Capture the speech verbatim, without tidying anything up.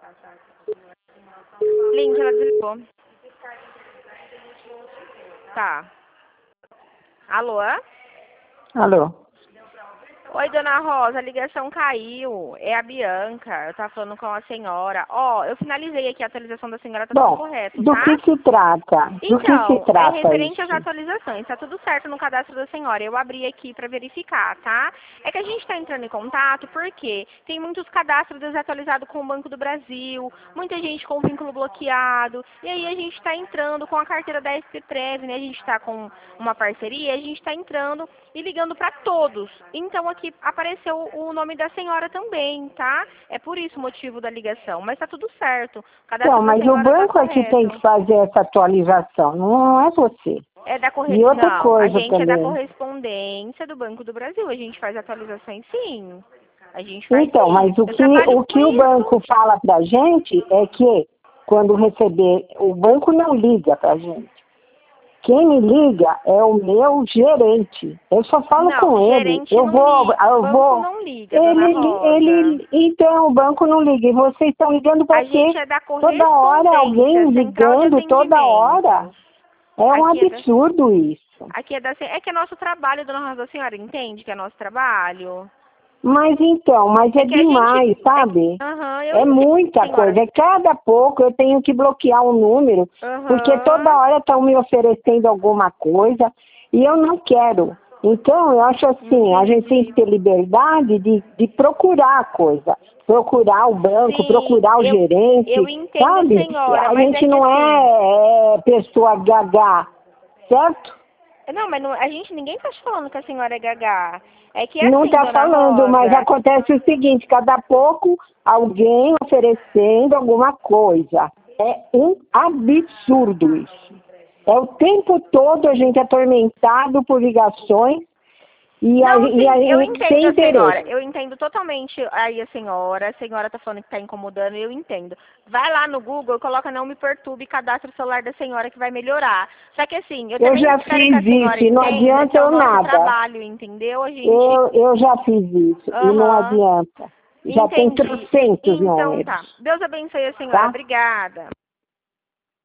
Link, ela desligou. Tá. Alô? Alô? Oi, dona Rosa, a ligação caiu. É a Bianca. Eu tava falando com a senhora. Ó, eu finalizei aqui a atualização da senhora, tá Bom, tudo correto, do tá? que se trata? Do que Então, se trata é referente às isso? atualizações. Tá tudo certo no cadastro da senhora. Eu abri aqui para verificar, tá? É que a gente está entrando em contato porque tem muitos cadastros desatualizados com o Banco do Brasil, muita gente com vínculo bloqueado. E aí a gente está entrando com a carteira da S P Prev, né? A gente está com uma parceria, a gente está entrando e ligando para todos. Então aqui apareceu o nome da senhora também, tá? É por isso o motivo da ligação. Mas tá tudo certo. O cadastro Não, da mas o senhora tá banco é que tem correto. que fazer essa atualização, não é você. É da corre... E outra Não, a coisa gente é da também. correspondência do Banco do Brasil. A gente faz atualizações sim. A gente faz Então, sim. mas o Eu que trabalho o, com que o isso. banco fala pra gente é que quando receber, o banco não liga pra gente. Quem me liga é o meu gerente. Eu só falo Não, com ele. gerente Eu não vou, liga. eu Banco vou. não liga, dona Ele, Rosa. ele, então o banco não liga. E vocês estão ligando A para quê? gente é da Toda hora alguém correspondência, central de ligando, toda hora. atendimento. É um Aqui é da, absurdo isso. aqui é da, é que é nosso trabalho, dona Rosa. A senhora entende que é nosso trabalho? Mas então, mas é, É que a gente... demais, É, que- sabe? Aham, eu É entendo, muita senhora. coisa. É cada pouco eu tenho que bloquear um número, porque toda Aham. hora estão me oferecendo alguma coisa e eu não quero. Então, eu acho assim, a gente tem que Entendi. ter liberdade de, de procurar a coisa. Procurar o banco, Sim, procurar o eu, gerente, eu entendo, sabe? senhora, A mas é gente que não assim... é, é pessoa gaga, certo? Não, mas não, a gente, ninguém tá te falando que a senhora é gaga. É que é Não assim, está dona falando, mas Rosa. acontece o seguinte, cada pouco alguém oferecendo alguma coisa. É um absurdo isso. É o tempo todo a gente atormentado por ligações e a, Não, e a, sim, eu e sem entendo a senhora. interesse. Eu entendo totalmente aí a senhora. A senhora tá falando que tá incomodando, eu entendo. Vai lá no Google, coloca não me perturbe e cadastra o celular da senhora que vai melhorar. Só que assim, eu Eu também já espero que a fiz senhora isso e não entenda que adianta é o eu nosso nada. trabalho, entendeu? A gente... Eu, eu já fiz isso e não Aham, adianta. Já tem entendi. trocentos Então tá. números, Deus abençoe a senhora. tá? Obrigada.